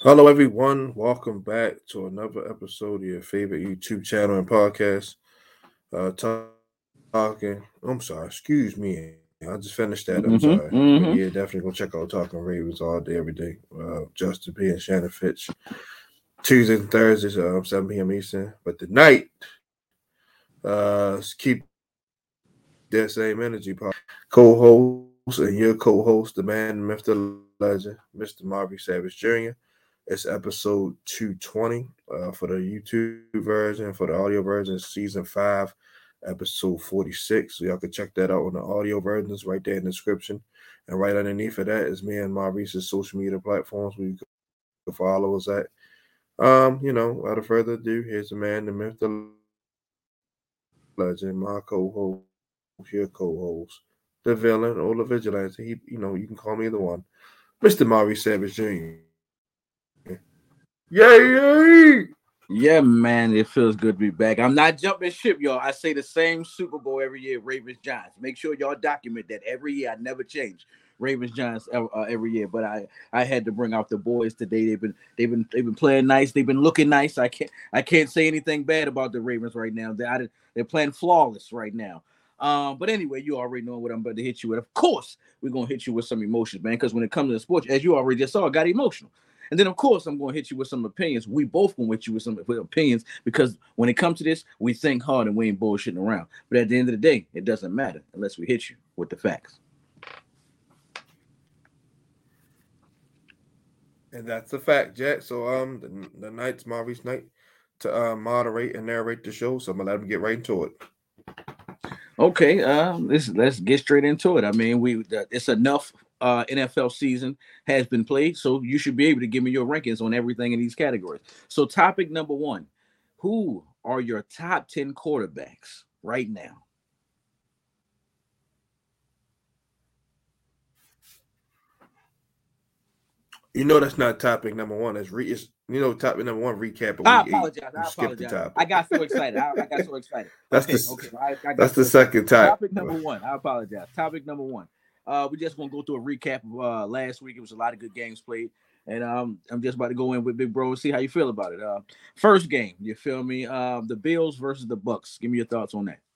Hello, everyone. Welcome back to another episode of your favorite YouTube channel and podcast. Talking. I'm sorry. Excuse me. I just finished that. I'm sorry, but yeah, Mm-hmm. definitely gonna check out Talking Ravens all day, every day. Justin P and Shannon Fitch. Tuesdays and Thursdays, 7 p.m. Eastern. But tonight, keep that same energy. Co-host and your co-host, the man, the myth, the legend, Mr. Marvy Savage Jr. It's episode 220 for the YouTube version. For the audio version, season 5, episode 46. So y'all can check that out on the audio versions right there in the description. And right underneath of that is me and Maurice's social media platforms where you can follow us at. Without further ado, here's the man, the myth, the legend, my co-host, your co-host, the villain or the vigilante. You can call me either one. Mr. Maurice Savage Jr. Yay! Yeah, man, it feels good to be back. I'm not jumping ship, y'all. I say the same Super Bowl every year, Ravens Giants. Make sure y'all document that every year. I never change Ravens Giants every year. But I had to bring out the boys today. They've been playing nice. They've been looking nice. I can't say anything bad about the Ravens right now. They're playing flawless right now. But anyway, you already know what I'm about to hit you with. Of course, we're gonna hit you with some emotions, man. Because when it comes to the sports, as you already just saw, I got emotional. And then, of course, I'm going to hit you with some opinions. We both going to hit you with some opinions because when it comes to this, we think hard and we ain't bullshitting around. But at the end of the day, it doesn't matter unless we hit you with the facts. And that's a fact, Jack. So the night's Maurice night to moderate and narrate the show. So I'm gonna let him get right into it. Okay, let's get straight into it. I mean, it's enough. NFL season has been played, so you should be able to give me your rankings on everything in these categories. So, topic number one: who are your top 10 quarterbacks right now? That's not topic number one. It's topic number one recap of I week 8. apologize. You I skipped the apologize. topic. I got so excited. I got so excited. that's the Okay, okay. I that's got the so excited. second topic. Topic number one. I apologize. Topic number one. We just gonna go through a recap of last week. It was a lot of good games played, and I'm just about to go in with Big Bro and see how you feel about it. First game, you feel me? The Bills versus the Bucks. Give me your thoughts on that.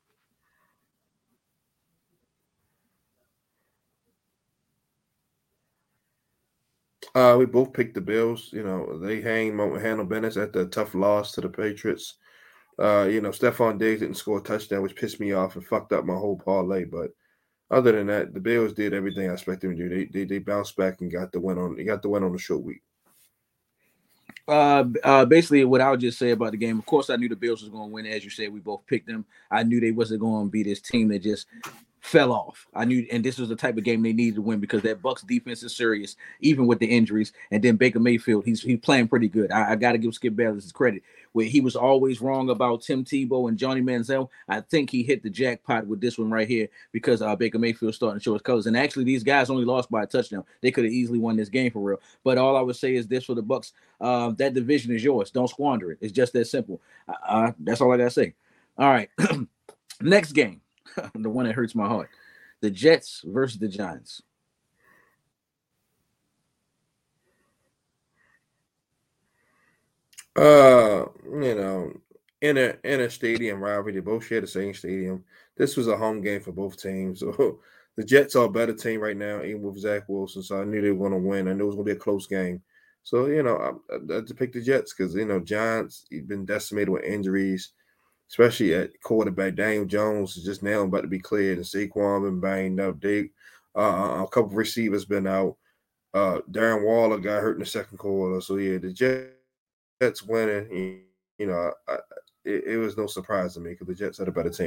We both picked the Bills. They handle Bennett at the tough loss to the Patriots. Stephon Diggs didn't score a touchdown, which pissed me off and fucked up my whole parlay. But other than that, the Bills did everything I expected them to do. They bounced back and got the win on. They got the win on the short week. Basically, what I would just say about the game. Of course, I knew the Bills was going to win. As you said, we both picked them. I knew they wasn't going to be this team that just fell off. I knew, and this was the type of game they needed to win because that Bucks defense is serious, even with the injuries. And then Baker Mayfield, he's playing pretty good. I got to give Skip Bayless his credit. Where he was always wrong about Tim Tebow and Johnny Manziel, I think he hit the jackpot with this one right here because Baker Mayfield starting to show his colors. And actually, these guys only lost by a touchdown. They could have easily won this game for real. But all I would say is this for the Bucks: that division is yours. Don't squander it. It's just that simple. That's all I gotta say. All right, next game, the one that hurts my heart: the Jets versus the Giants. You know, in a stadium rivalry, they both share the same stadium. This was a home game for both teams. So the Jets are a better team right now, even with Zach Wilson. So I knew they were going to win. I knew it was going to be a close game. So I had to pick the Jets because Giants have been decimated with injuries, especially at quarterback. Daniel Jones is just now about to be cleared, and Saquon been banged up. A couple of receivers been out. Darren Waller got hurt in the second quarter. So yeah, the Jets winning. It was no surprise to me because the Jets are the better team right now.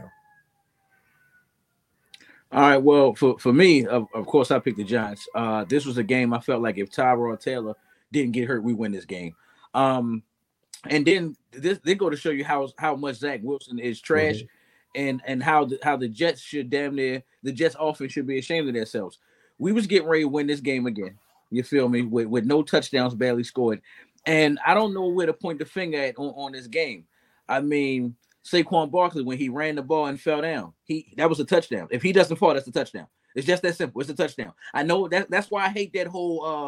All right. Well, for me, of course, I picked the Giants. This was a game I felt like if Tyrod Taylor didn't get hurt, we win this game. Um, and then this they go to show you how much Zach Wilson is trash, Mm-hmm. and how the Jets should damn near the Jets offense should be ashamed of themselves. We was getting ready to win this game again. You feel me? With no touchdowns, barely scored, and I don't know where to point the finger at on this game. I mean, Saquon Barkley when he ran the ball and fell down, he that was a touchdown. If he doesn't fall, that's a touchdown. It's just that simple. It's a touchdown. I know that's why I hate that whole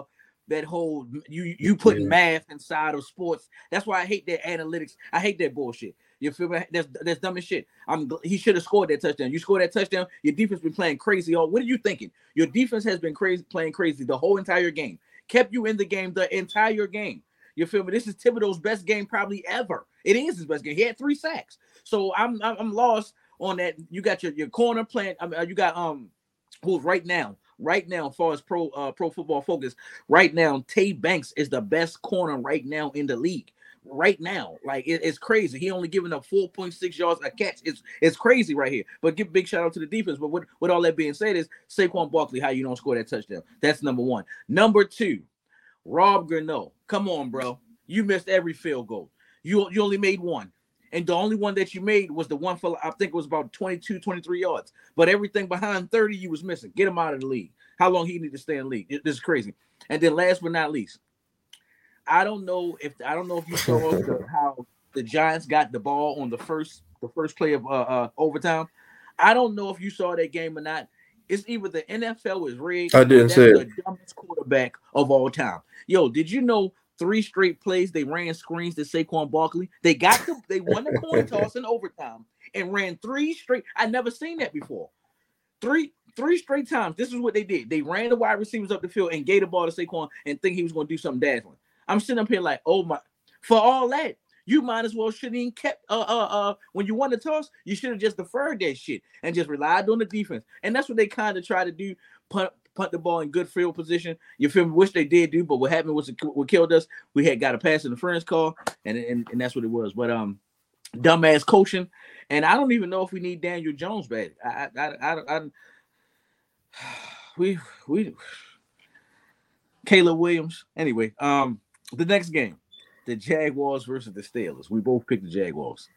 that whole you putting math inside of sports. That's why I hate that analytics. I hate that bullshit. You feel me? That's dumb as shit. He should have scored that touchdown. You scored that touchdown. Your defense been playing crazy. What are you thinking? Your defense has been playing crazy the whole entire game. Kept you in the game the entire game. You feel me? This is Thibodeau's best game probably ever. It is his best game. He had 3 sacks. So I'm lost on that. You got your corner playing. You got who's right now, as far as pro football focus, right now, Tay Banks is the best corner right now in the league. Right now, like it's crazy. He only giving up 4.6 yards a catch. It's crazy right here. But give big shout out to the defense. But with all that being said, is Saquon Barkley, how you don't score that touchdown? That's number 1. Number 2, Rob Gurneau. Come on, bro. You missed every field goal. You only made 1. And the only one that you made was the one for, I think it was about 22, 23 yards. But everything behind 30, you was missing. Get him out of the league. How long he need to stay in the league? This is crazy. And then last but not least, I don't know if you saw how the Giants got the ball on the first play of overtime. I don't know if you saw that game or not. It's either the NFL is rigged. I didn't say the dumbest quarterback of all time. Yo, did you know 3 straight plays they ran screens to Saquon Barkley? They won the coin toss in overtime and ran 3 straight. I never seen that before. Three straight times. This is what they did. They ran the wide receivers up the field and gave the ball to Saquon and think he was going to do something dazzling. I'm sitting up here like, oh my! For all that, you might as well shouldn't even kept when you won the toss, you should have just deferred that shit and just relied on the defense. And that's what they kind of try to do. Punt the ball in good field position. You feel me? Wish they did do, but what happened was what killed us. We had got a pass interference call, and that's what it was. But dumbass coaching, and I don't even know if we need Daniel Jones back. We Caleb Williams. Anyway, the next game, the Jaguars versus the Steelers. We both picked the Jaguars.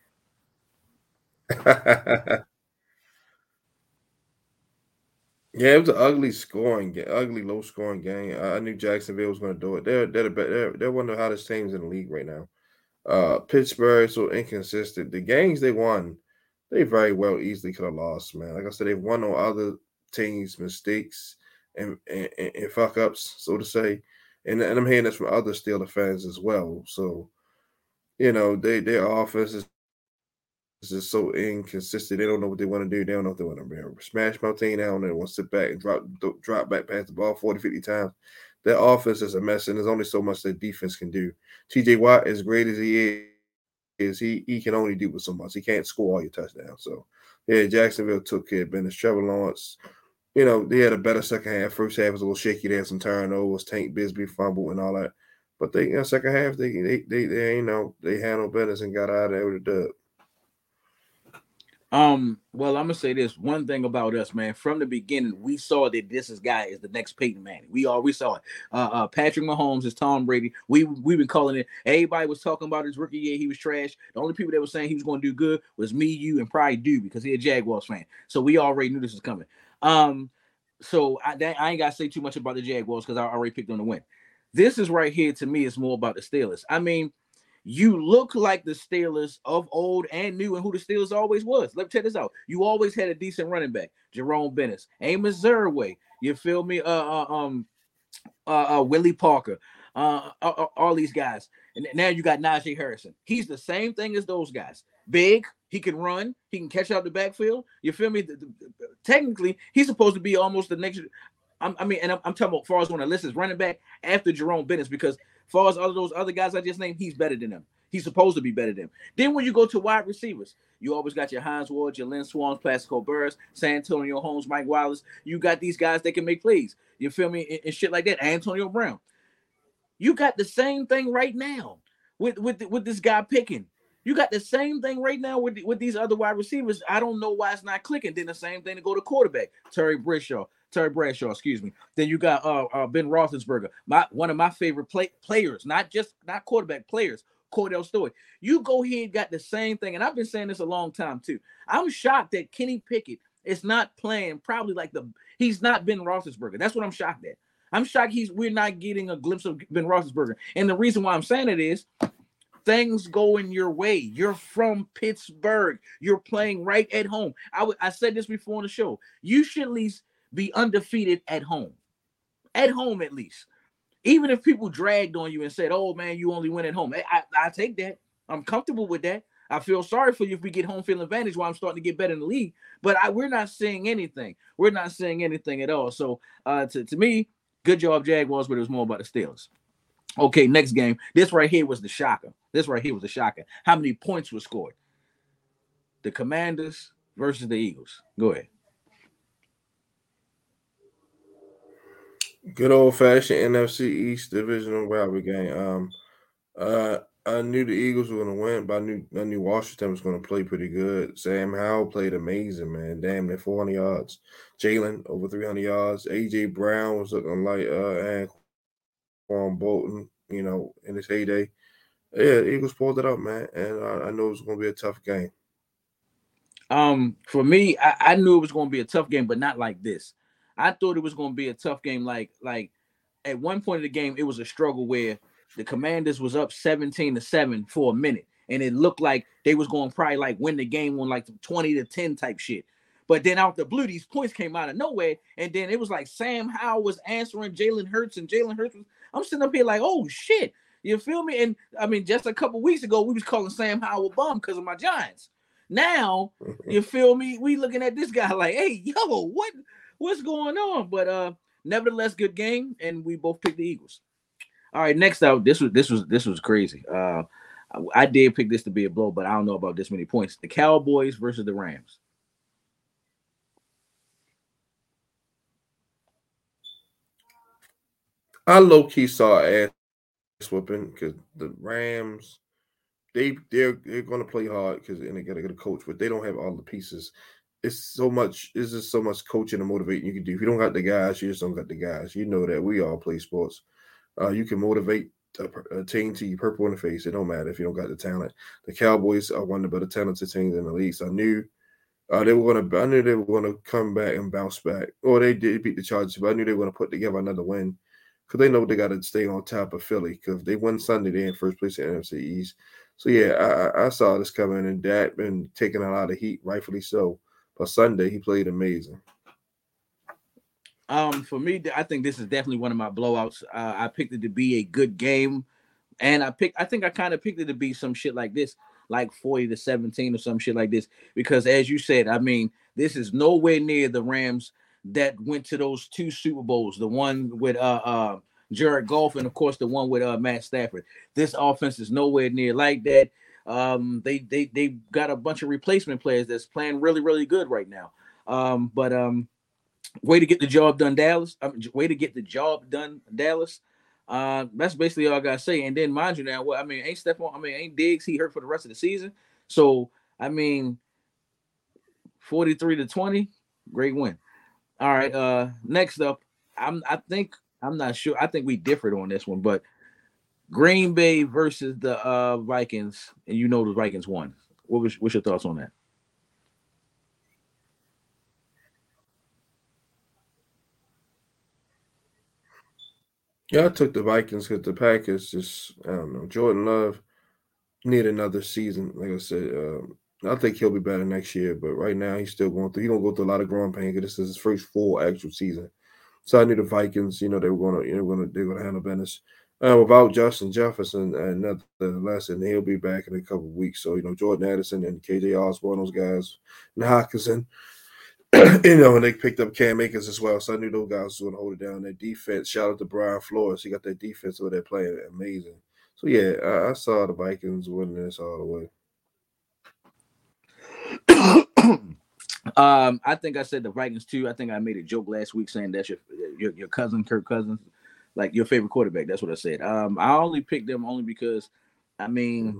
Yeah, it was an ugly low scoring game. I knew Jacksonville was going to do it. They're one of the hottest teams in the league right now. Pittsburgh so inconsistent. The games they won, they very well easily could have lost, man. Like I said, they've won on other teams' mistakes and fuck ups, so to say. And I'm hearing this from other Steelers fans as well. So, their offense is just so inconsistent. They don't know what they want to do. They don't know if they want to smash my team down. They want to sit back and drop back past the ball 40, 50 times. Their offense is a mess, and there's only so much their defense can do. TJ Watt, as great as he is, he can only do with so much. He can't score all your touchdowns. So, yeah, Jacksonville took care of business. Trevor Lawrence, they had a better second half. First half was a little shaky. They had some turnovers, Tank Bisbee fumble and all that. But second half, they handled business and got out of there with a dub. Well, I'm gonna say this one thing about us, man. From the beginning, we saw that this guy is the next Peyton Manning. We saw it. Patrick Mahomes is Tom Brady. We've been calling it. Everybody was talking about his rookie year. He was trash. The only people that were saying he was going to do good was me, you, and probably Dude, because he's a Jaguars fan. So we already knew this was coming. So I ain't gotta say too much about the Jaguars because I already picked them to win. This is right here to me is more about the Steelers. I mean, you look like the Steelers of old and new, and who the Steelers always was. Let me check this out. You always had a decent running back, Jerome Bettis, Amos Zerway. You feel me? Willie Parker, all these guys, and now you got Najee Harrison. He's the same thing as those guys. Big, he can run, he can catch out the backfield. You feel me? Technically, he's supposed to be almost the next. I'm talking about far as when the list is running back after Jerome Bettis, because far as all those other guys I just named, he's better than them. He's supposed to be better than them. Then when you go to wide receivers, you always got your Hines Ward, your Lynn Swans, Plaxico Burress, San Antonio Holmes, Mike Wallace. You got these guys that can make plays. You feel me? And shit like that. Antonio Brown. You got the same thing right now with this guy picking. You got the same thing right now with these other wide receivers. I don't know why it's not clicking. Then the same thing to go to quarterback. Terry Bradshaw, excuse me. Then you got Ben Roethlisberger, one of my favorite players, not quarterback players, Cordell Stewart. You go here and got the same thing, and I've been saying this a long time too. I'm shocked that Kenny Pickett is not playing probably he's not Ben Roethlisberger. That's what I'm shocked at. I'm shocked we're not getting a glimpse of Ben Roethlisberger. And the reason why I'm saying it is things go in your way. You're from Pittsburgh. You're playing right at home. I said this before on the show. You should at least be undefeated at home. At home, at least. Even if people dragged on you and said, "Oh man, you only win at home," I take that. I'm comfortable with that. I feel sorry for you if we get home field advantage while I'm starting to get better in the league. But we're not seeing anything. We're not seeing anything at all. So to me, good job, Jaguars, but it was more about the Steelers. Okay, next game. This right here was the shocker. How many points were scored? The Commanders versus the Eagles. Go ahead. Good old fashioned NFC East divisional rivalry game. I knew the Eagles were going to win, but I knew Washington was going to play pretty good. Sam Howell played amazing, man. Damn, near 400 yards. Jalen over 300 yards. AJ Brown was looking like Anquan Bolton, in his heyday. Yeah, the Eagles pulled it up, man, and I knew it was going to be a tough game. For me, I knew it was going to be a tough game, but not like this. I thought it was going to be a tough game. Like at one point of the game, it was a struggle where the Commanders was up 17-7 for a minute, and it looked like they was going to probably like win the game on like 20-10 type shit. But then out the blue, these points came out of nowhere, and then it was like Sam Howell was answering Jalen Hurts, and Jalen Hurts was. I'm sitting up here like, oh shit, you feel me? And I mean, just a couple weeks ago, we was calling Sam Howell a bum because of my Giants. Now, you feel me? We looking at this guy like, hey, yo, what's going on? But nevertheless, good game, and we both picked the Eagles. All right, next out, this was crazy. I did pick this to be a blow, but I don't know about this many points. The Cowboys versus the Rams. I low key saw ass whooping because the Rams they're going to play hard because they got to get a coach, but they don't have all the pieces. It's just so much coaching and motivating you can do. If you don't got the guys, you just don't got the guys. You know that we all play sports. You can motivate a team to you purple in the face. It don't matter if you don't got the talent. The Cowboys are one of the better talented teams in the league. So I knew they were going to. I knew they were going to come back and bounce back. Or they did beat the Chargers, but I knew they were going to put together another win because they know they got to stay on top of Philly. Because if they win Sunday, they're in first place in the NFC East. So yeah, I saw this coming, and Dak been taking a lot of heat, rightfully so. But Sunday he played amazing. For me, I think this is definitely one of my blowouts. I picked it to be a good game, and I think I kind of picked it to be some shit like this, like 40-17 or some shit like this. Because as you said, I mean, this is nowhere near the Rams that went to those two Super Bowls. The one with Jared Goff, and of course the one with Matt Stafford. This offense is nowhere near like that. They got a bunch of replacement players that's playing really really good right now. But way to get the job done, Dallas. Way to get the job done, Dallas. That's basically all I gotta say. And then mind you now, what I mean, ain't Diggs he hurt for the rest of the season? So I mean, 43-20, great win. All right. Next up, I'm not sure. I think we differed on this one, but Green Bay versus the Vikings, and you know the Vikings won. What's your thoughts on that? Yeah, I took the Vikings because the Packers just I don't know. Jordan Love need another season. Like I said, I think he'll be better next year. But right now, he's still going through. He's gonna go through a lot of growing pain because this is his first full actual season. So I knew the Vikings. They were gonna handle business. Without Justin Jefferson and nothing less, and he'll be back in a couple of weeks. So Jordan Addison and KJ Osborne, those guys, and Hawkinson. And they picked up Cam Akers as well. So I knew those guys were going to hold it down. That defense, shout out to Brian Flores. He got that defense over there playing amazing. So yeah, I saw the Vikings winning this all the way. I think I said the Vikings too. I think I made a joke last week saying that's your cousin, Kirk Cousins, like your favorite quarterback. That's what I said. I only picked them only because, I mean,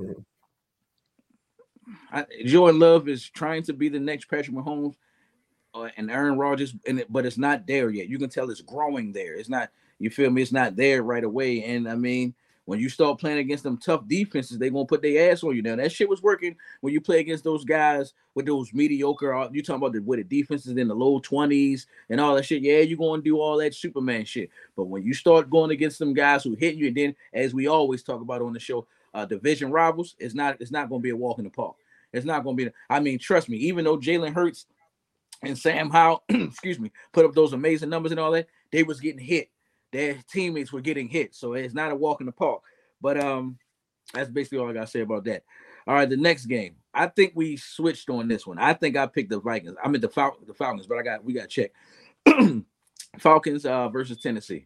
Jordan Love is trying to be the next Patrick Mahomes and Aaron Rodgers, but it's not there yet. You can tell it's growing there. It's not. You feel me? It's not there right away. And I mean, when you start playing against them tough defenses, they gonna put their ass on you. Now that shit was working when you play against those guys with those mediocre. You talking about the defenses in the low 20s and all that shit. Yeah, you gonna do all that Superman shit. But when you start going against them guys who hit you, and then as we always talk about on the show, division rivals, it's not gonna be a walk in the park. It's not gonna be. I mean, trust me. Even though Jalen Hurts and Sam Howell, excuse me, put up those amazing numbers and all that, they was getting hit. their teammates were getting hit. So it's not a walk in the park. But that's basically all I gotta say about that. All right, the next game. I think we switched on this one. I think I picked the Vikings. I mean the Falcons, but we got to check. Falcons versus Tennessee.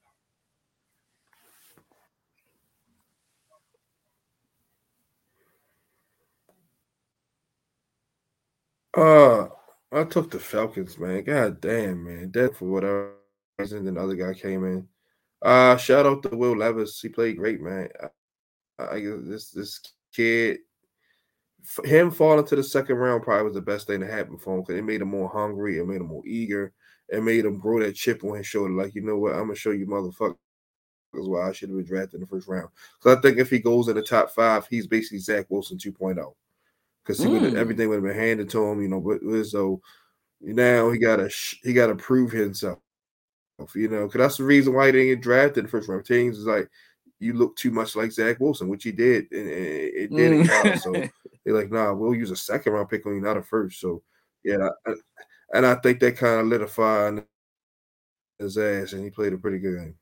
I took the Falcons, man. God damn, man. That for whatever reason, then the other guy came in. Shout out to Will Levis. He played great, man. This kid, him falling to the second round probably was the best thing to happen for him because it made him more hungry, it made him more eager, it made him grow that chip on his shoulder. Like, you know what? I'm gonna show you motherfuckers why I should have been drafted in the first round. So I think if he goes in the top 5, he's basically Zach Wilson 2.0. Because everything would have been handed to him, you know. But so now he gotta prove himself, you know. Because that's the reason why he didn't get drafted in the first round. Teams is like, you look too much like Zach Wilson, which he did, and it did in college. So they're like, nah, we'll use a second round pick on you, not a first. So yeah, and I think that kind of lit a fire in his ass, and he played a pretty good game.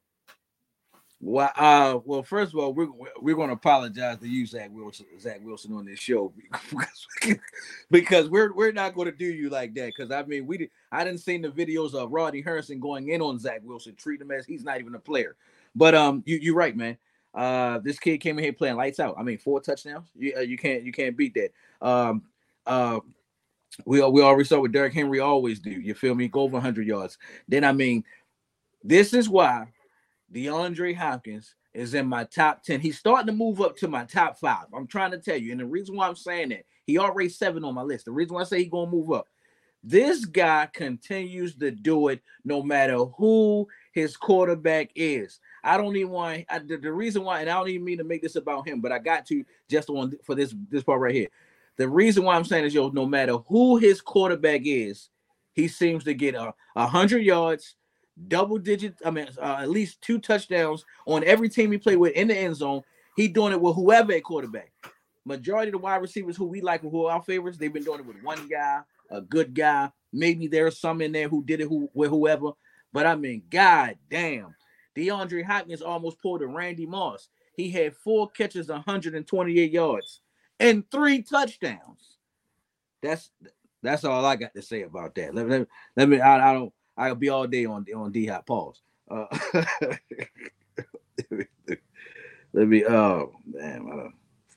Well, first of all, we're going to apologize to you, Zach Wilson, on this show because we're not going to do you like that. Because I mean, I didn't see the videos of Rodney Harrison going in on Zach Wilson, treating him as he's not even a player. But you're right, man. This kid came in here playing lights out. I mean, 4 touchdowns. You can't beat that. We already saw what Derrick Henry always do. You feel me? Go over 100 yards. Then I mean, this is why DeAndre Hopkins is in my top 10. He's starting to move up to my top 5. I'm trying to tell you. And the reason why I'm saying that, he already 7 on my list. The reason why I say he's going to move up, this guy continues to do it no matter who his quarterback is. I don't even want the reason why, and I don't even mean to make this about him, but I got to just on for this part right here. The reason why I'm saying is, no matter who his quarterback is, he seems to get 100 yards, double digits. I mean, at least 2 touchdowns on every team he played with in the end zone. He doing it with whoever at quarterback. Majority of the wide receivers who we like, who are our favorites, they've been doing it with one guy, a good guy. Maybe there's some in there who did it with whoever. But I mean, god damn, DeAndre Hopkins almost pulled a Randy Moss. He had 4 catches, 128 yards, and 3 touchdowns. That's all I got to say about that. Let me. I'll be all day on D-Hop. Pause. Let me. Oh damn.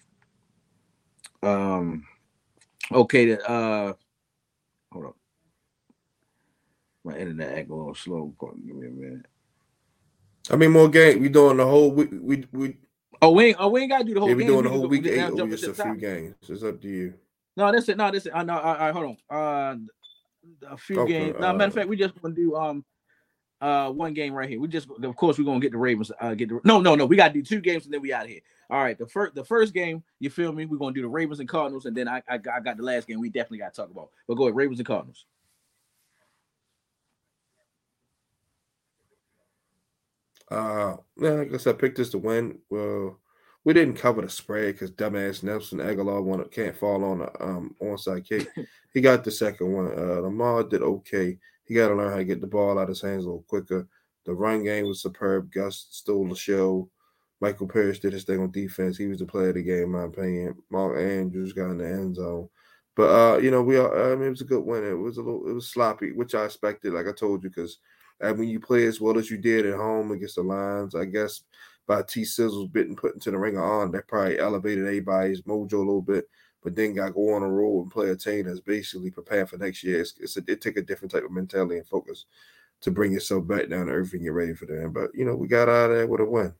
Okay. Hold up. My internet acting a little slow. Give me a minute. How many more games? We doing the whole week? We we ain't gotta do the whole game. We doing the whole week 8 or just a few games? It's up to you. No, that's it. No, that's it. No, all right, hold on. A few games. No, matter of fact, we just gonna do one game right here. We just, of course, we're gonna get the Ravens. No. We gotta do 2 games and then we out of here. All right, the first game, you feel me? We're gonna do the Ravens and Cardinals, and then I got the last game we definitely got to talk about. But go ahead, Ravens and Cardinals. Yeah, I guess I picked this to win. Well, we didn't cover the spread because dumbass Nelson Aguilar can't fall on a onside kick. He got the second one. Lamar did okay. He got to learn how to get the ball out of his hands a little quicker. The run game was superb. Gus stole the show. Michael Parrish did his thing on defense. He was the player of the game, in my opinion. Mark Andrews got in the end zone. But it was a good win. It was sloppy, which I expected, like I told you, because when you play as well as you did at home against the Lions, I guess by T Sizzles bitten put into the ring of honor, that probably elevated everybody's mojo a little bit, but then got to go on a roll and play a team that's basically prepared for next year. It take a different type of mentality and focus to bring yourself back down to earth and get ready for them. But, we got out of there with a win.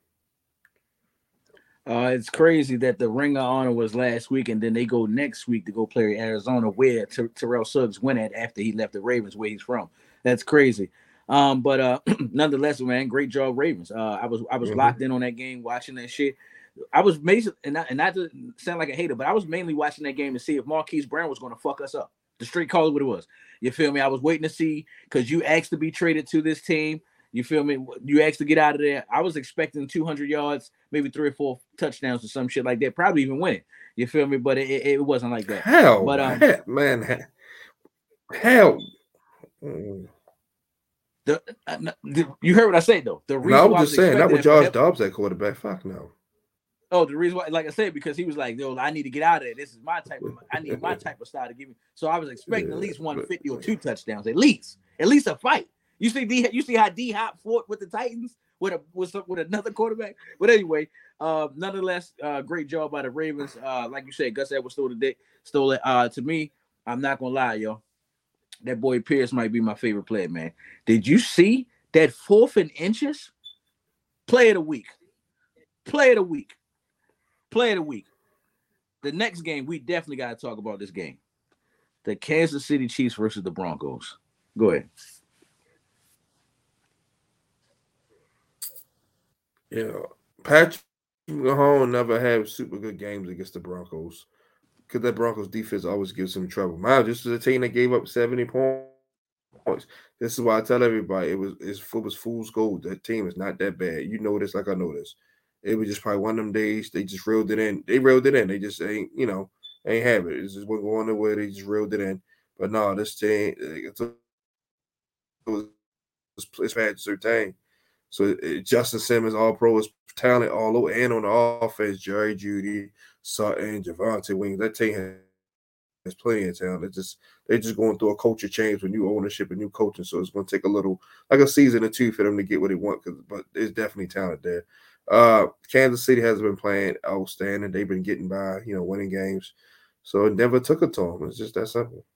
It's crazy that the Ring of Honor was last week, and then they go next week to go play Arizona, where Terrell Suggs went at after he left the Ravens, where he's from. That's crazy. But nonetheless, man, great job, Ravens. I was locked in on that game, watching that shit. I was amazed, and not to sound like a hater, but I was mainly watching that game to see if Marquise Brown was going to fuck us up. The straight call is what it was. You feel me? I was waiting to see, because you asked to be traded to this team. You feel me? You asked to get out of there. I was expecting 200 yards, maybe 3 or 4 touchdowns or some shit like that. Probably even win. You feel me? But it wasn't like that. Hell. You heard what I said though. The reason No, I why was just saying, not with expecting Josh Dobbs at quarterback. Fuck no. Oh, the reason why, like I said, because he was like, "Yo, I need to get out of there. This is my type of. I need my type of style to give me." So I was expecting at least 150 or 2 touchdowns, at least a fight. You see how D Hop fought with the Titans with another quarterback. But anyway, nonetheless, great job by the Ravens. Like you said, Gus Edwards stole it. To me, I'm not gonna lie, yo. That boy Pierce might be my favorite player, man. Did you see that 4th and inches? Play of the week. Play of the week. Play of the week. The next game, we definitely got to talk about this game. The Kansas City Chiefs versus the Broncos. Go ahead. Yeah. Patrick Mahomes never had super good games against the Broncos because that Broncos defense always gives him trouble. Mind, this is a team that gave up 70 points. This is why I tell everybody it was fool's gold. That team is not that bad. You know this like I know this. It was just probably one of them days they just reeled it in. They reeled it in. They just ain't have it. It's just wasn't going nowhere. They just reeled it in. But no, this team it's bad certain. So Justin Simmons, all pro, is talent all over, and on the offense, Jerry Jeudy, Sutton, Javonte Williams. That team has plenty of talent. They're just going through a culture change with new ownership and new coaching. So it's going to take like a season or two for them to get what they want. But there's definitely talent there. Kansas City has been playing outstanding. They've been getting by, winning games. So it never took it to them. It's just that simple.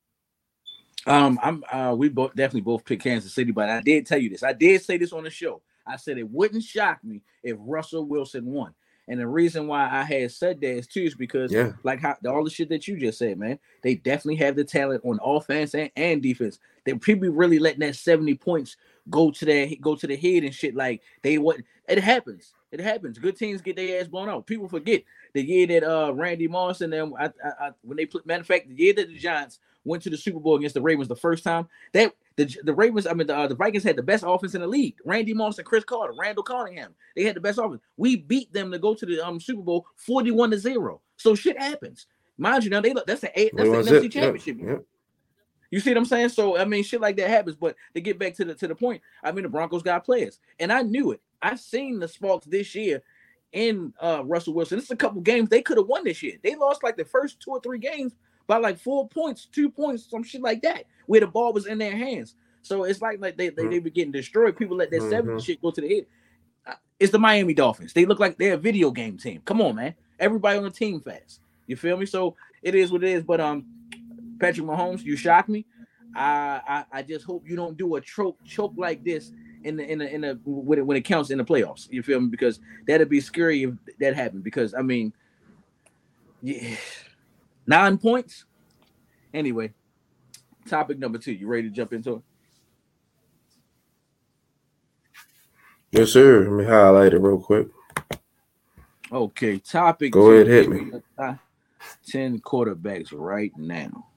We both picked Kansas City, but I did tell you this. I did say this on the show. I said it wouldn't shock me if Russell Wilson won. And the reason why I had said that is because like all the shit that you just said, man, they definitely have the talent on offense and defense. They people really letting that 70 points go to the head and shit. Like it happens. It happens. Good teams get their ass blown out. People forget the year that Randy Moss and them when they matter of fact, the year that the Giants went to the Super Bowl against the Ravens the first time, that the Ravens, the Vikings had the best offense in the league. Randy Moss and Chris Carter, Randall Cunningham, they had the best offense. We beat them to go to the Super Bowl 41-0. So shit happens. Mind you, now that's the NFC championship. Yep. You see what I'm saying? So I mean, shit like that happens. But to get back to the point, I mean, the Broncos got players, and I knew it. I've seen the Sparks this year in Russell Wilson. This is a couple games they could have won this year. They lost like the first 2 or 3 games by like 4 points, 2 points, some shit like that, where the ball was in their hands. So it's like they were getting destroyed. People let that 70 shit go to the head. It's the Miami Dolphins. They look like they're a video game team. Come on, man. Everybody on the team fast. You feel me? So it is what it is. But Patrick Mahomes, you shocked me. I just hope you don't do a choke like this in the when it counts in the playoffs. You feel me? Because that'd be scary if that happened. Because I mean, 9 points. Anyway, topic number 2. You ready to jump into it? Yes, sir. Let me highlight it real quick. Okay, topic. Go ahead, hit me. 10 quarterbacks right now.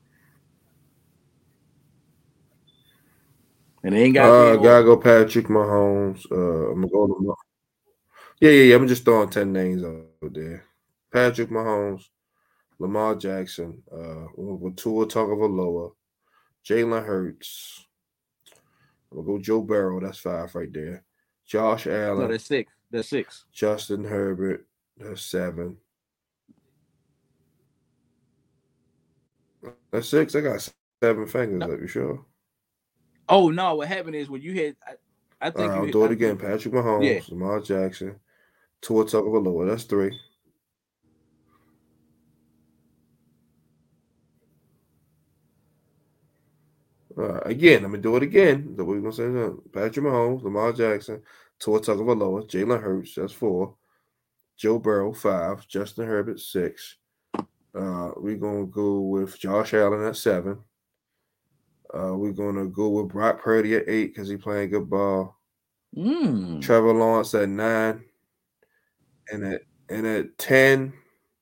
And they ain't got gotta go Patrick Mahomes. I'm gonna go to Yeah. I'm just throwing 10 names out there. Patrick Mahomes, Lamar Jackson, with Tua Tagovailoa, Jalen Hurts. I'm gonna go Joe Burrow. That's 5 right there. Josh Allen. No, that's 6. That's 6. Justin Herbert. That's 7. That's 6. I got 7 fingers. Are you sure? Oh no! What happened is when you hit, I think I'll do it again. Patrick Mahomes, Lamar Jackson, Tua Tagovailoa. That's 3. Again, I'm gonna do it again. The way we're gonna say that. Patrick Mahomes, Lamar Jackson, Tua Tagovailoa, Jalen Hurts. That's 4. Joe Burrow 5. Justin Herbert 6. We're gonna go with Josh Allen at 7. We're gonna go with Brock Purdy at 8 because he's playing good ball. Trevor Lawrence at 9, and at 10,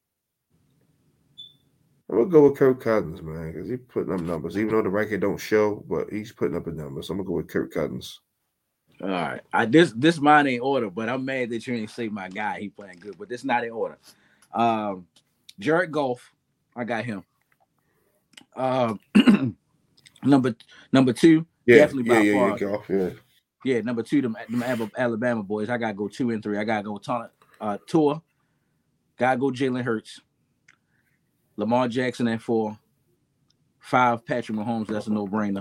I'm gonna go with Kirk Cousins, man, because he's putting up numbers. Even though the record don't show, but he's putting up a number. So I'm gonna go with Kirk Cousins. All right, this mine ain't order, but I'm mad that you ain't say my guy. He playing good, but this not in order. Jared Goff, I got him. Number 2, Definitely by Yeah. far. Golf, yeah. Yeah, number 2, them Alabama boys. I gotta go 2 and 3. I gotta go Tua. Gotta go Jalen Hurts. Lamar Jackson at 4. 5, Patrick Mahomes. That's a no-brainer.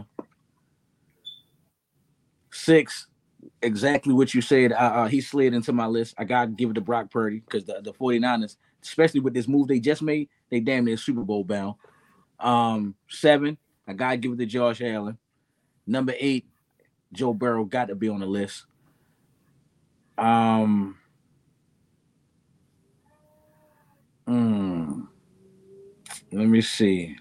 6, exactly what you said. He slid into my list. I gotta give it to Brock Purdy because the 49ers, especially with this move they just made, they damn near Super Bowl bound. 7, I gotta give it to Josh Allen. Number 8, Joe Burrow got to be on the list. Let me see.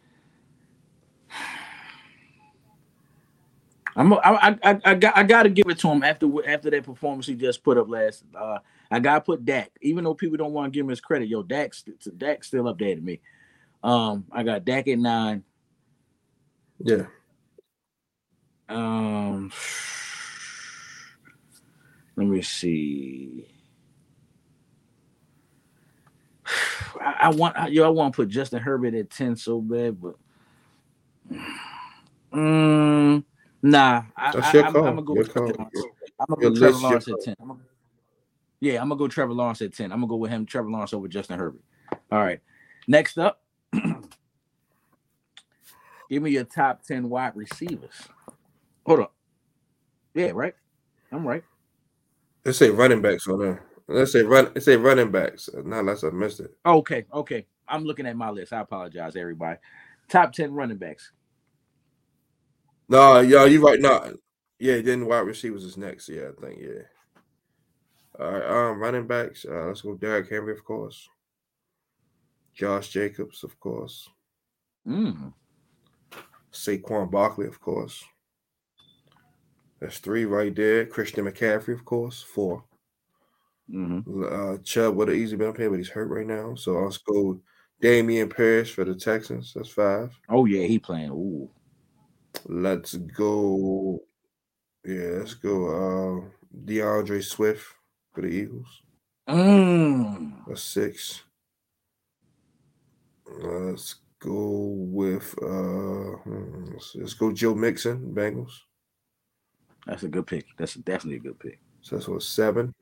I got to give it to him after that performance he just put up last. I got to put Dak, even though people don't want to give him his credit. Yo, Dak's still up there to me. I got Dak at 9. Yeah. Let me see. I want to put Justin Herbert at 10 so bad, but nah. That's your call. I'm gonna go with Trevor Lawrence. I'm gonna Your go Trevor list, Lawrence at 10. I'm gonna go Trevor Lawrence at 10. I'm gonna go with him, Trevor Lawrence over Justin Herbert. All right. Next up, give me your top 10 wide receivers. Hold on. Yeah, right. I'm right. Let's say running backs on there. Let's say running backs. Not unless I missed it. Okay. I'm looking at my list. I apologize, everybody. Top 10 running backs. No, yo, you right. No, yeah. Then wide receivers is next. Yeah, I think. Yeah. All right. Running backs. Let's go. Derrick Henry, of course. Josh Jacobs, of course. Saquon Barkley, of course. That's 3 right there. Christian McCaffrey, of course. 4. Chubb would have easily been up here, but he's hurt right now. So let's go Damian Pierce for the Texans. That's 5. Oh yeah, he playing. Ooh. Let's go. Yeah, let's go. DeAndre Swift for the Eagles. That's 6. Let's go with let's go Joe Mixon, Bengals. That's a good pick. That's definitely a good pick. So that's what 7.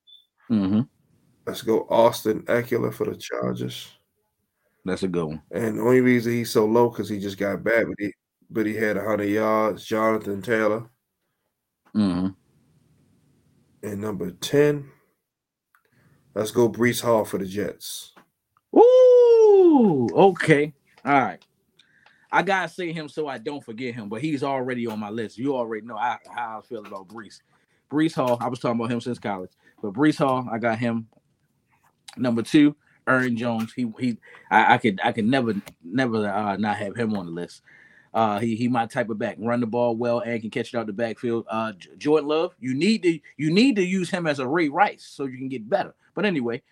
Let's go Austin Eckler for the Chargers. That's a good one. And the only reason he's so low because he just got back, but he had 100 yards. Jonathan Taylor. And number 10, let's go Breece Hall for the Jets. Ooh, okay. All right. I gotta say him so I don't forget him, but he's already on my list. You already know how I feel about Breece. Breece Hall, I was talking about him since college, but Breece Hall, I got him. Number 2, Aaron Jones. I could never not have him on the list. He my type of back, run the ball well and can catch it out the backfield. Jordan Love, you need to use him as a Ray Rice so you can get better. But anyway,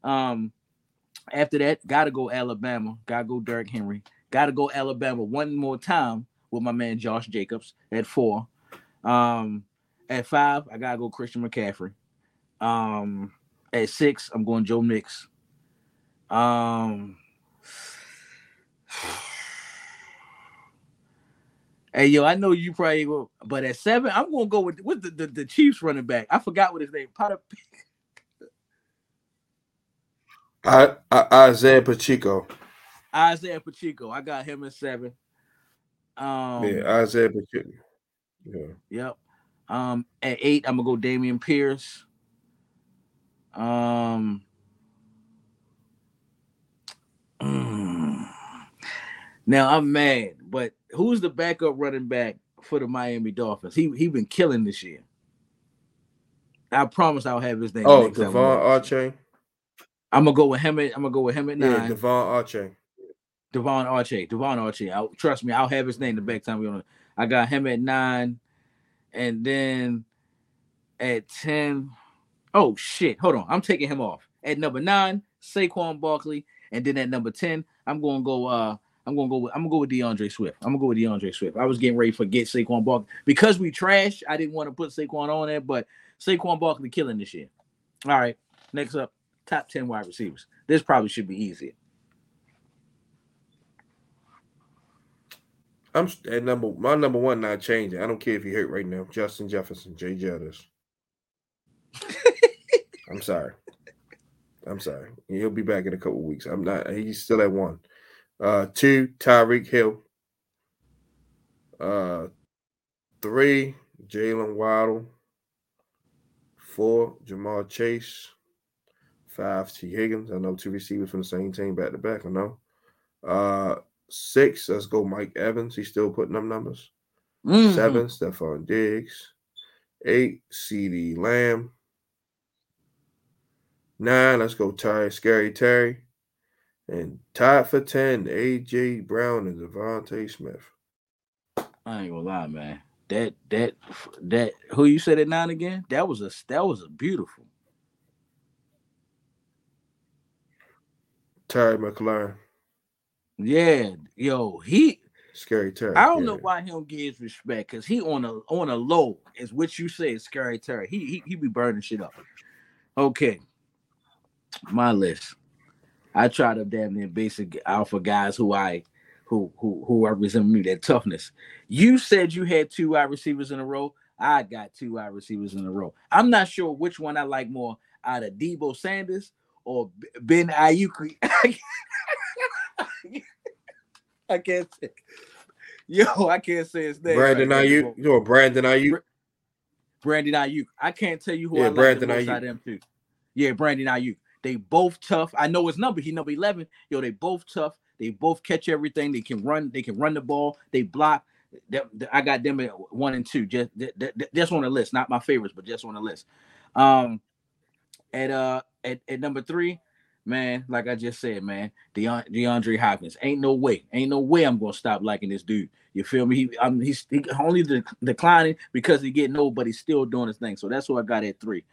after that, gotta go Alabama, gotta go Derrick Henry, gotta go Alabama one more time with my man Josh Jacobs at 4. At 5, I gotta go Christian McCaffrey. At 6, I'm going Joe Mix. Hey, yo, I know you probably will, but at 7, I'm gonna go with the Chiefs running back. I forgot what his name. Isaiah Pacheco. Isaiah Pacheco. I got him at 7. Isaiah Pacheco. Yeah. Yep. At 8, I'm gonna go Damian Pierce. Now I'm mad, but who's the backup running back for the Miami Dolphins? He been killing this year. I promise I'll have his name. Oh, Devon Archer. I'm gonna go with him at 9. Yeah, Devon Archer. Devon Archer. Trust me, I'll have his name the back time. I got him at 9, and then at 10. Oh shit! Hold on, I'm taking him off at number 9. Saquon Barkley, and then at number 10, I'm gonna go with DeAndre Swift. I was getting ready to forget Saquon Barkley because we trash. I didn't want to put Saquon on there, but Saquon Barkley killing this year. All right, next up, top 10 wide receivers. This probably should be easier. I'm at my number one not changing. I don't care if he hurt right now. Justin Jefferson, Jay Jettis. I'm sorry. He'll be back in a couple weeks. I'm not. He's still at one. 2, Tyreek Hill. 3, Jalen Waddle. 4, Jamal Chase. 5, T. Higgins. I know 2 receivers from the same team back to back. I know. 6, let's go Mike Evans. He's still putting up numbers. 7, Stephon Diggs. 8, CeeDee Lamb. 9, let's go Scary Terry. And tied for 10, A.J. Brown and Devontae Smith. I ain't gonna lie, man. That who you said at 9 again? That was a beautiful. Terry McLaurin. Yeah, yo, Scary Terry. I don't know why he don't get his respect, because he on a low, is what you say, Scary Terry. He be burning shit up. Okay. My list. I try to damn near basic alpha guys who represent me, that toughness. You said you had 2 wide receivers in a row. I got 2 wide receivers in a row. I'm not sure which one I like more out of Deebo Sanders or Ben Ayuk. I can't say. Yo, I can't say his name. Brandon Ayuk. You're Brandon Ayuk. Brandon Ayuk. I can't tell you who I like the most out of them 2. Yeah, Brandon Ayuk. They both tough. I know his number. He number 11. Yo, they both tough. They both catch everything. They can run. They can run the ball. They block. I got them at 1 and 2. Just on the list. Not my favorites, but just on the list. At number 3, man, like I just said, man, DeAndre Hopkins. Ain't no way I'm gonna stop liking this dude. You feel me? He's only declining because he getting old, but he's still doing his thing. So that's what I got at 3.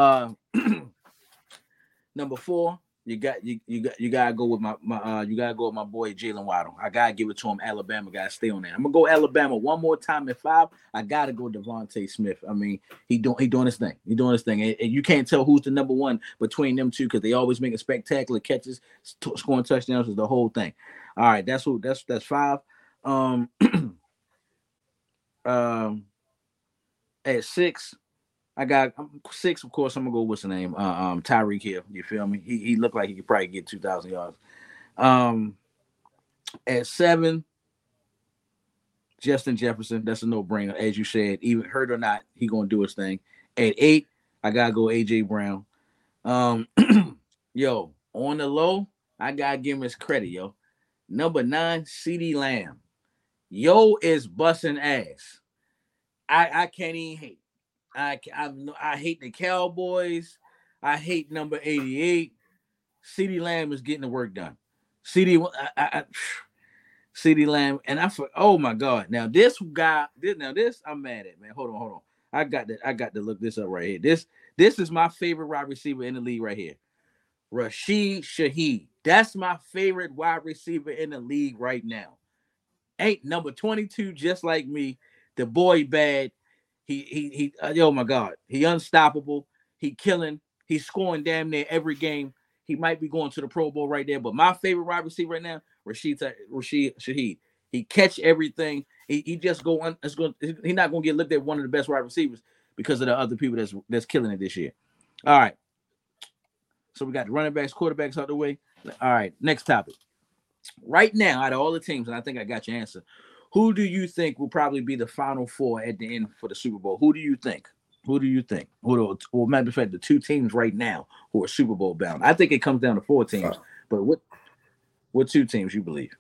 Number 4, you gotta go with my boy Jalen Waddle. I gotta give it to him. Alabama gotta stay on that. I'm gonna go Alabama one more time at 5. I gotta go Devontae Smith. I mean, he doing his thing. And you can't tell who's the number 1 between them 2, because they always making spectacular catches, scoring touchdowns, is the whole thing. All right, that's 5. At 6. I got 6, of course. I'm gonna go. What's the name? Tyreek Hill. You feel me? He looked like he could probably get 2,000 yards. At 7, Justin Jefferson. That's a no-brainer, as you said. Even hurt or not, he gonna do his thing. At 8, I gotta go A.J. Brown. Yo, on the low, I gotta give him his credit, yo. Number 9, CeeDee Lamb. Yo is busting ass. I can't even hate. I hate the Cowboys. I hate number 88. CeeDee Lamb is getting the work done. CeeDee Lamb, and oh my God. Now this guy, I'm mad at, man. Hold on. I got to look this up right here. This is my favorite wide receiver in the league right here. Rashid Shaheed. That's my favorite wide receiver in the league right now. Ain't number 22 just like me. The boy bad. He oh my God. He unstoppable. He killing. He's scoring damn near every game. He might be going to the Pro Bowl right there. But my favorite wide receiver right now, Rashid Shaheed. He catch everything. He just go on. He's not going to get looked at one of the best wide receivers because of the other people that's killing it this year. All right. So we got the running backs, quarterbacks out the way. All right. Next topic. Right now, out of all the teams, and I think I got your answer, who do you think will probably be the Final 4 at the end for the Super Bowl? Who do you think? Or matter of fact, the 2 teams right now who are Super Bowl bound? I think it comes down to 4 teams. But what 2 teams you believe?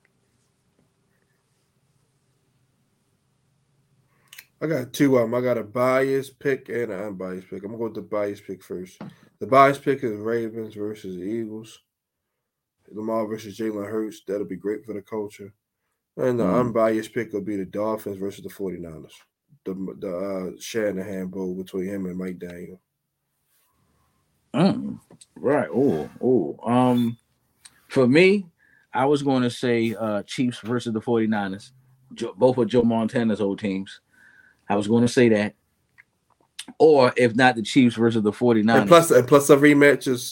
I got 2 of them. I got a biased pick and an unbiased pick. I'm gonna go with the biased pick first. The biased pick is Ravens versus the Eagles. Lamar versus Jalen Hurts. That'll be great for the culture. And the unbiased pick will be the Dolphins versus the 49ers. The Shanahan Bowl between him and Mike Daniel. Right. For me, I was going to say Chiefs versus the 49ers. Both of Joe Montana's old teams. I was going to say that. Or if not, the Chiefs versus the 49ers. And plus a rematch is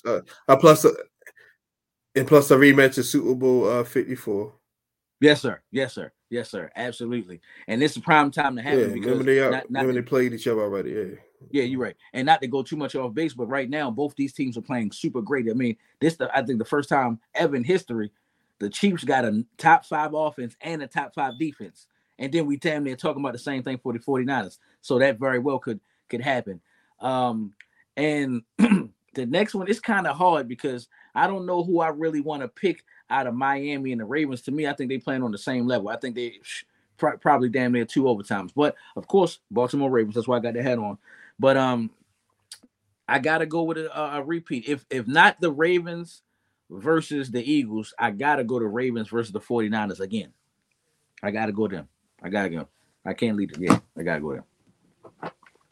plus a rematch is Super Bowl 54. Yes, sir. Yes, sir. Absolutely. And this is prime time to Yeah, happen remember because not remember they to, played each other already. yeah, Yeah. you're right. And not to go too much off base, but right now both these teams are playing super great. I mean, I think the first time ever in history, the Chiefs got a top 5 offense and a top 5 defense. And then we damn near talking about the same thing for the 49ers. So that very well could happen. And the next one is kind of hard because I don't know who I really want to pick out of Miami and the Ravens. To me, I think they playing on the same level. I think they probably damn near 2 overtimes. But of course, Baltimore Ravens. That's why I got the hat on. But I gotta go with a repeat. If not the Ravens versus the Eagles, I gotta go to Ravens versus the 49ers again. I gotta go them. I gotta go. I can't leave it. Yeah, I gotta go there.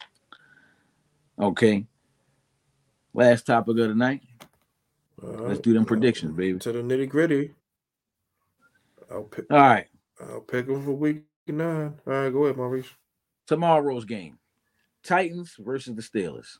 Okay. Last topic of the night. Let's do them predictions, baby. To the nitty gritty. All right. I'll pick them for week 9. All right, go ahead, Maurice. Tomorrow's game: Titans versus the Steelers.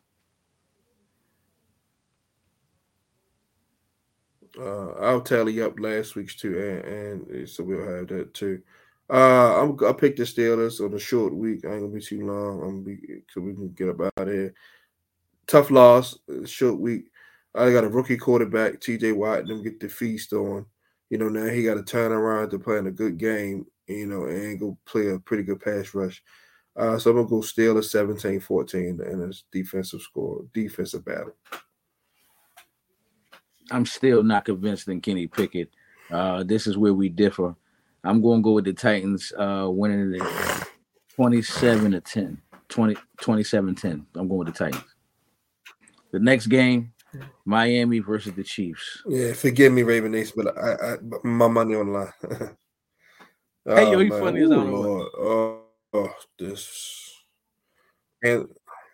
I'll tally up last week's too, and so we'll have that too. I picked the Steelers on a short week. I ain't gonna be too long. I'm gonna be so we can get up out of here. Tough loss, short week. I got a rookie quarterback, T.J. Watt, and them get the feast on. Now he got to turn around to playing a good game. And go play a pretty good pass rush. So I'm gonna go Steelers 17-14 in a defensive battle. I'm still not convinced in Kenny Pickett. This is where we differ. I'm going to go with the Titans winning it 27-10. 27-10. I'm going with the Titans. The next game, Miami versus the Chiefs. Yeah, forgive me, Raven Nation, but I my money on the line. Hey, yo, you funny as I don't know. This and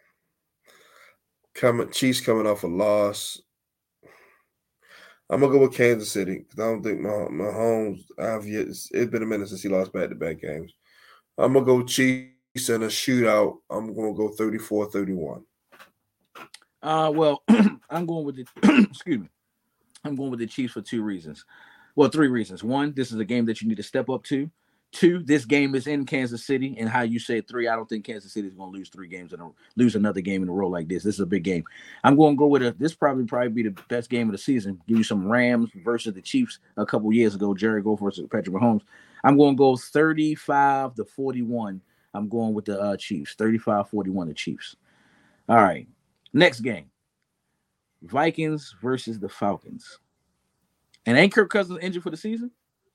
Chiefs coming off a loss. I'm gonna go with Kansas City because I don't think Mahomes. It's been a minute since he lost back-to-back games. I'm gonna go Chiefs in a shootout. I'm gonna go 34-31. Well, I'm going with the excuse me. I'm going with the Chiefs for 2 reasons. Well, 3 reasons. 1, this is a game that you need to step up to. 2, this game is in Kansas City, and how you said 3, I don't think Kansas City is going to lose 3 games lose another game in a row like this. This is a big game. I'm going to go with this probably be the best game of the season. Give you some Rams versus the Chiefs a couple years ago. Jared Goff versus Patrick Mahomes. I'm going to go 35-41. I'm going with the Chiefs. 35-41 the Chiefs. All right. Next game. Vikings versus the Falcons. And ain't Kirk Cousins injured for the season?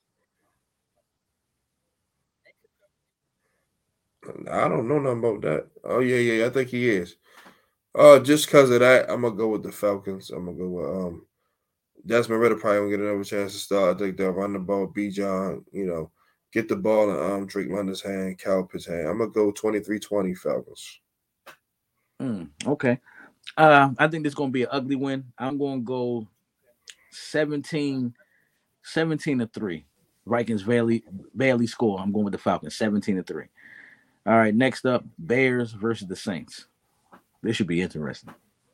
I don't know nothing about that. Oh yeah, I think he is. Just because of that, I'm gonna go with the Falcons. I'm gonna go with Desmond Ridder probably won't get another chance to start. I think they'll run the ball, Bijan, get the ball in Drake London's hand, Cal Pitts' hand. I'm gonna go 23-20 Falcons. Okay. I think this is gonna be an ugly win. I'm gonna go 17-3. Vikings barely score. I'm going with the Falcons 17-3. All right, next up, Bears versus the Saints. This should be interesting.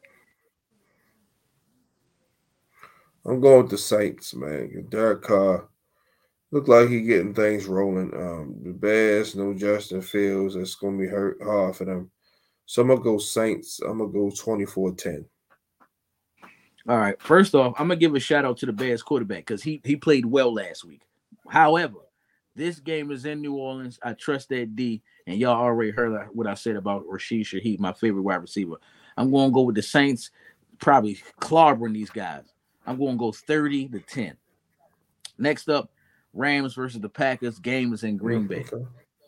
I'm going with the Saints, man. Derek Carr look like he getting things rolling. The Bears, no Justin Fields. It's going to be hard for them. So I'm going to go Saints. I'm going to go 24-10. All right. First off, I'm going to give a shout out to the Bears quarterback because he played well last week. However, this game is in New Orleans. I trust that D, and y'all already heard what I said about Rashid Shaheed, my favorite wide receiver. I'm going to go with the Saints, probably clobbering these guys. I'm going to go 30-10. Next up, Rams versus the Packers. Game is in Green Bay. Okay.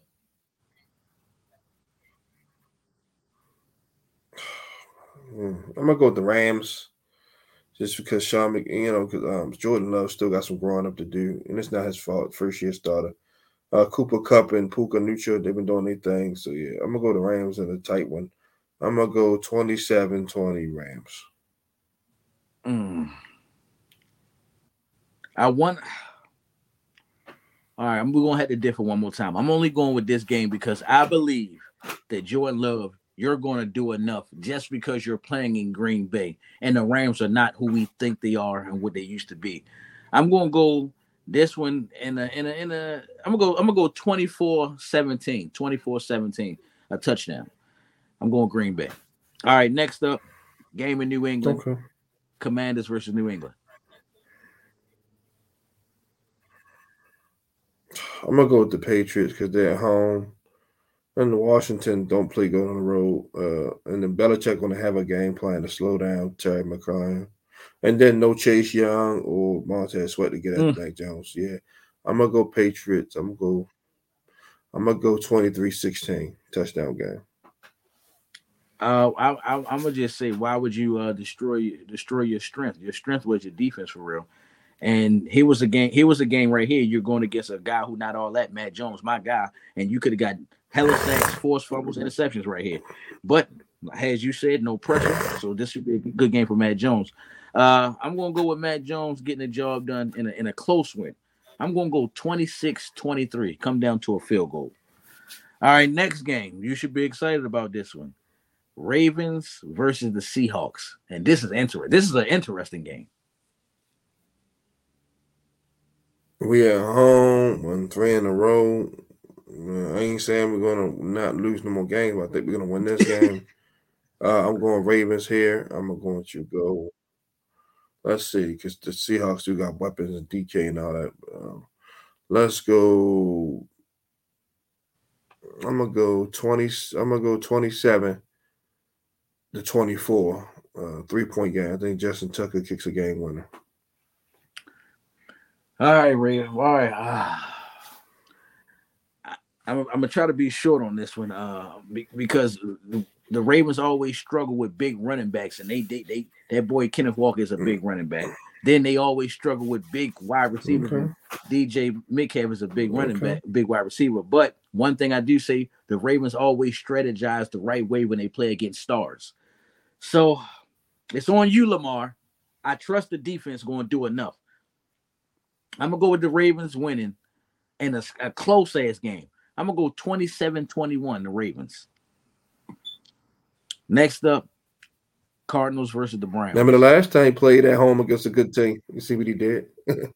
I'm gonna go with the Rams, just because Sean, because Jordan Love still got some growing up to do, and it's not his fault. First year starter. Cooper Kupp and Puka Nacua, they've been doing their thing. So yeah, I'm gonna go the Rams in a tight one. I'm gonna go 27-20 Rams. All right, we're gonna have to differ one more time. I'm only going with this game because I believe that Jordan Love, you're going to do enough just because you're playing in Green Bay, and the Rams are not who we think they are and what they used to be. I'm going to go This one I'm gonna go 24-17. 24-17. A touchdown. I'm going Green Bay. All right, next up, game in New England. Okay. Commanders versus New England. I'm gonna go with the Patriots because they're at home. And the Washington don't play good on the road. And then Belichick gonna have a game plan to slow down Terry McLaurin. And then no Chase Young or Montez Sweat to get at Mac Jones. Yeah. I'm gonna go Patriots. I'm gonna go 23-16 touchdown game. I'm gonna just say, why would you destroy your strength? Your strength was your defense for real. And here was a game right here. You're going against a guy who not all that, Matt Jones, my guy, and you could have got hella sacks, forced fumbles, interceptions right here. But as you said, no pressure. So this should be a good game for Matt Jones. I'm gonna go with Matt Jones getting the job done in a close win. I'm gonna go 26-23. Come down to a field goal. All right, next game. You should be excited about this one. Ravens versus the Seahawks. And this is interesting. This is an interesting game. We at home, won 3 in a row. I ain't saying we're gonna not lose no more games, but I think we're gonna win this game. I'm going Ravens here. I'm going to go. Let's see, because the Seahawks do got weapons and DK and all that. Let's go. I'm gonna go 20. I'm gonna go 27-24. 3-point game. I think Justin Tucker kicks a game winner. All right, Ray. All right. I'm gonna try to be short on this one, because the Ravens always struggle with big running backs, and that boy Kenneth Walker is a big running back. Then they always struggle with big wide receivers. Okay. DJ Metcalf is a big running back, big wide receiver. But one thing I do say, the Ravens always strategize the right way when they play against stars. So it's on you, Lamar. I trust the defense going to do enough. I'm going to go with the Ravens winning in a close-ass game. I'm going to go 27-21, the Ravens. Next up, Cardinals versus the Browns. Remember the last time he played at home against a good team? You see what he did?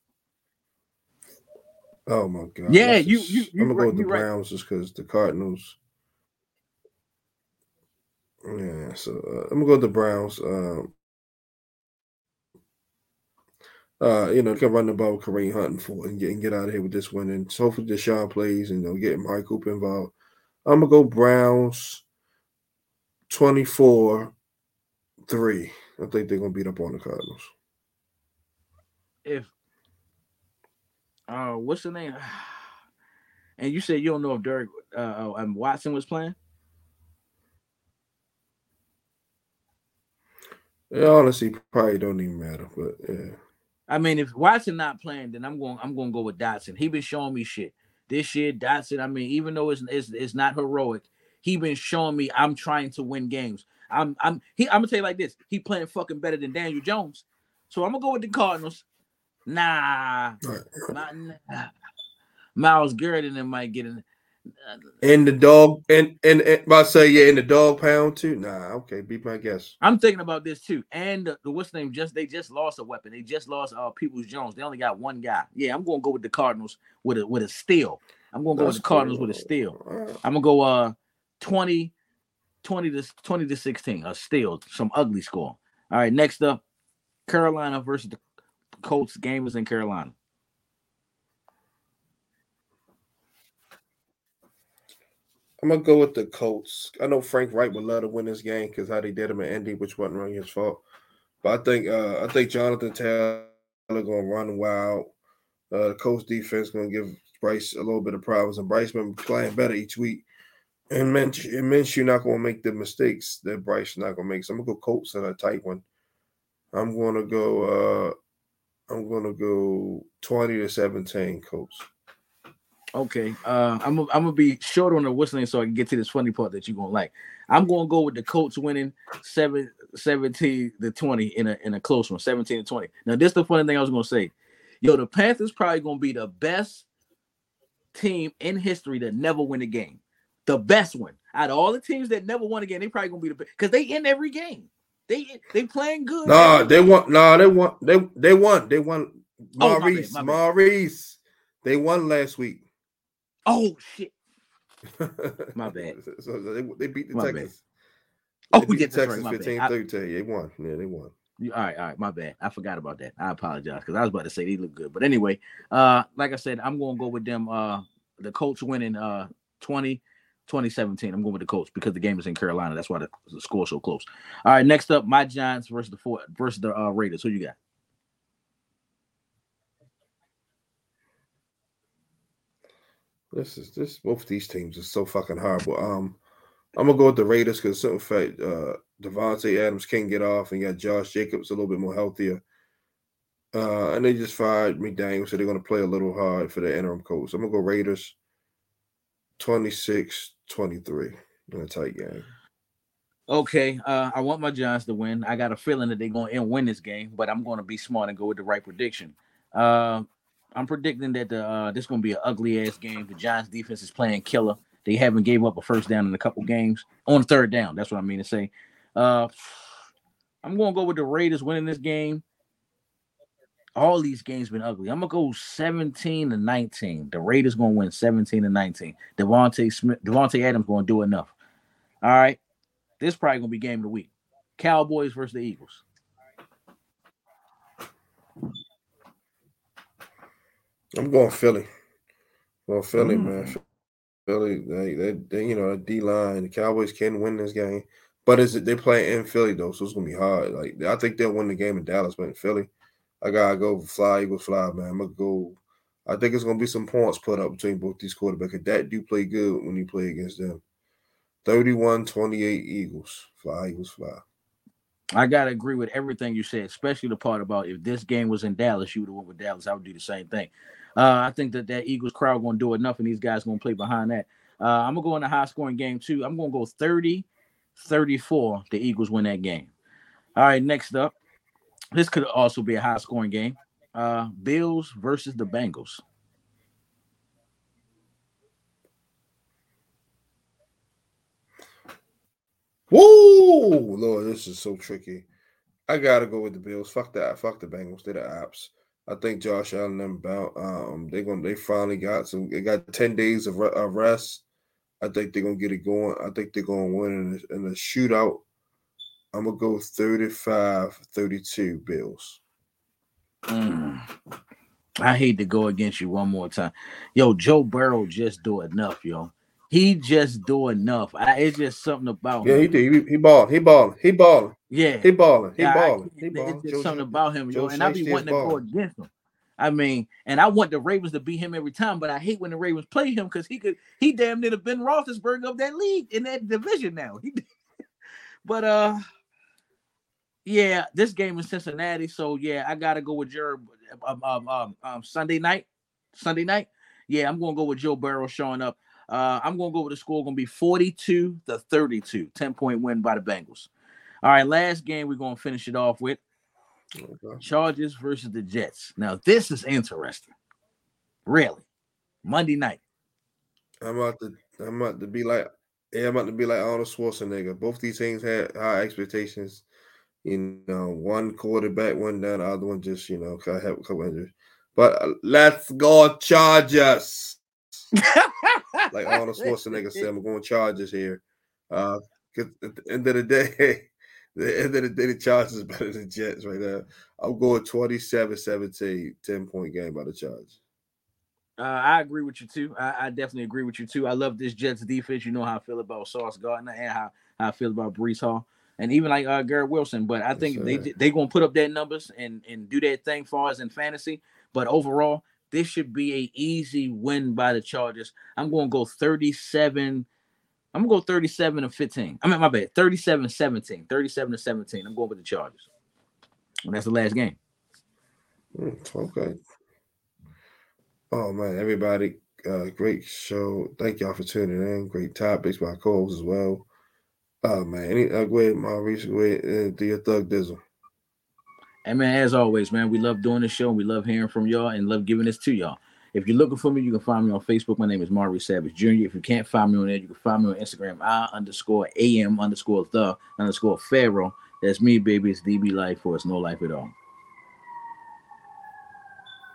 Oh, my God. Yeah, I'm going to go with the Browns just because the Cardinals. Yeah, so I'm going to go with the Browns. Can run the ball with Kareem Hunt and get out of here with this win. And so hopefully Deshaun plays and get Mike Cooper involved. I'm going to go Browns 24-3. I think they're going to beat up on the Cardinals. What's the name? And you said you don't know if Derek Watson was playing? Yeah, honestly, probably don't even matter, but yeah. I mean, if Watson not playing, then I'm going to go with Dotson. He been showing me shit this year. Dotson. I mean, even though it's not heroic, he been showing me I'm trying to win games. I'm gonna tell you like this. He playing fucking better than Daniel Jones. So I'm gonna go with the Cardinals. Nah. Myles Garrett and them might get in. In the dog and I say in the dog pound too. Nah, okay, be my guess. I'm thinking about this too. And the what's the name? They just lost a weapon. They just lost Peoples Jones. They only got one guy. Yeah, I'm gonna go with the Cardinals with a steal. I'm gonna go with the Cardinals with a steal. I'm gonna go 20 to 16. A steal, some ugly score. All right, next up, Carolina versus the Colts. Game is in Carolina. I'm gonna go with the Colts. I know Frank Wright would love to win this game because how they did him in Indy, which wasn't really his fault. But I think Jonathan Taylor gonna run wild. The Colts defense gonna give Bryce a little bit of problems, and Bryce been playing better each week. And Minshew not gonna make the mistakes that Bryce not gonna make. So I'm gonna go Colts in a tight one. I'm gonna go 20-17 Colts. Okay, I'm gonna be short on the whistling so I can get to this funny part that you're gonna like. I'm gonna go with the Colts winning 17-20 in a close one, 17-20. Now, this is the funny thing I was gonna say. Yo, the Panthers probably gonna be the best team in history that never win a game. The best one out of all the teams that never won a game. They probably gonna be the best because they end every game. They playing good. They won. Maurice. My bad. Maurice. They won last week. Oh shit. My bad. So they beat the My Texans. Bad. They beat the that's Texans right. 15-13. They won. Yeah, they won. All right. My bad. I forgot about that. I apologize because I was about to say they look good. But anyway, like I said, I'm going to go with them. The Colts winning 2017. I'm going with the Colts because the game is in Carolina. That's why the score's so close. All right, next up, my Giants versus the Raiders. Who you got? Both these teams are so fucking horrible. I'm gonna go with the Raiders because certain fact Devontae Adams can't get off, and you got Josh Jacobs a little bit more healthier. And they just fired McDaniel, so they're gonna play a little hard for the interim coach. I'm gonna go Raiders 26-23 in a tight game. Okay, I want my Giants to win. I got a feeling that they're going to win this game, but I'm going to be smart and go with the right prediction. I'm predicting that this is going to be an ugly ass game. The Giants defense is playing killer. They haven't gave up a first down in a couple games. On third down, that's what I mean to say. I'm going to go with the Raiders winning this game. All these games been ugly. I'm gonna go 17-19. The Raiders gonna win 17-19. Devontae Adams gonna do enough. All right. This is probably gonna be game of the week. Cowboys versus the Eagles. I'm going Philly. Man. Philly, they the D line. The Cowboys can win this game, but they play in Philly though, so it's gonna be hard. Like I think they'll win the game in Dallas, but in Philly, I gotta go fly Eagles fly, man. I'm gonna go. I think it's gonna be some points put up between both these quarterbacks. That do play good when you play against them. 31-28 Eagles fly. I gotta agree with everything you said, especially the part about if this game was in Dallas, you would have went with Dallas. I would do the same thing. I think that Eagles crowd gonna do enough, and these guys gonna play behind that. I'm gonna go in a high scoring game too. I'm gonna go 30-34. The Eagles win that game. All right, next up, this could also be a high scoring game. Bills versus the Bengals. Woo, Lord, this is so tricky. I gotta go with the Bills. Fuck that. Fuck the Bengals. They're the apps. I think Josh Allen and them about they finally got some. They got 10 days of rest. I think they're gonna get it going. I think they're gonna win in a shootout. I'm gonna go 35-32 Bills. I hate to go against you one more time. Yo, Joe Burrow just do enough, yo. He just do enough. It's just something about him. Yeah, he did. He balling. Yeah. He balling. It's just something about him, yo. And I be wanting to go against him. I mean, and I want the Ravens to beat him every time, but I hate when the Ravens play him because he damn near have been Roethlisberger of that league in that division now. But yeah, this game is Cincinnati, so yeah, I gotta go with your Sunday night. Yeah, I'm gonna go with Joe Burrow showing up. I'm gonna go with the score gonna be 42-32, 10-point win by the Bengals. All right, last game we're gonna finish it off with Chargers versus the Jets. Now this is interesting. Really, Monday night. I'm about to be like Arnold Schwarzenegger. Both these teams had high expectations. One quarterback went down, the other one just kind of have a couple injuries. But let's go Chargers. Like Arnold Schwarzenegger said, I'm going Chargers here. Cause at the end of the day, the Chargers is better than the Jets right now. I'm going 27-17, 10-point game by the Chargers. I agree with you too. I definitely agree with you too. I love this Jets defense. You know how I feel about Sauce Gardner and how I feel about Breece Hall. And even like Garrett Wilson, but I think they gonna put up their numbers and do that thing for us in fantasy. But overall, this should be an easy win by the Chargers. I'm gonna go 37. I'm gonna go 37-15. I mean, my bad, 37-17. 37-17. I'm going with the Chargers. And that's the last game. Okay. Oh man, everybody, great show. Thank y'all for tuning in. Great topics by co-hosts as well. Oh man, go ahead, Maurice. Go ahead, do your thug dizzle. And man, as always, man, we love doing this show. And we love hearing from y'all and love giving this to y'all. If you're looking for me, you can find me on Facebook. My name is Maurice Savage Jr. If you can't find me on there, you can find me on Instagram, I_AM_the_Pharaoh. That's me, baby. It's DB Life, or it's no life at all.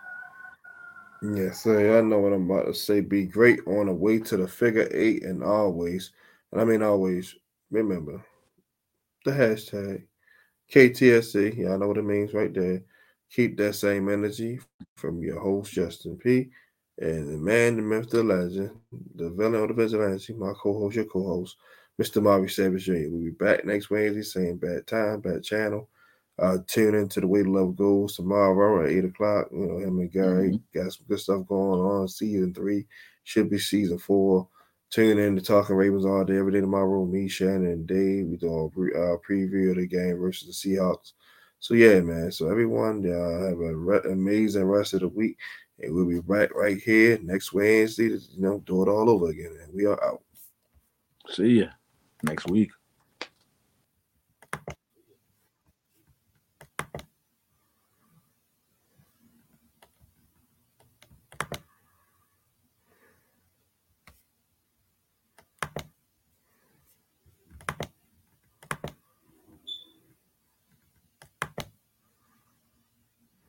Yes, sir. I know what I'm about to say. Be great on the way to the figure eight and always, and I mean always, remember the hashtag KTSC. Y'all know what it means right there. Keep that same energy from your host, Justin P. And the man, the myth, the legend, the villain of the vigilante, my co-host, your co-host, Mr. Marvin Savage Jr. We'll be back next Wednesday, same bad time, bad channel. Tune into The Way the Love Goes tomorrow at 8 o'clock. You know, him and Gary got some good stuff going on. Season 3 should be season 4. Tune in to Talking Ravens all day, every day tomorrow. Me, Shannon, and Dave. We doing a preview of the game versus the Seahawks. So, yeah, man. So, everyone, have an amazing rest of the week. And we'll be back right here next Wednesday to, do it all over again. And we are out. See ya next week.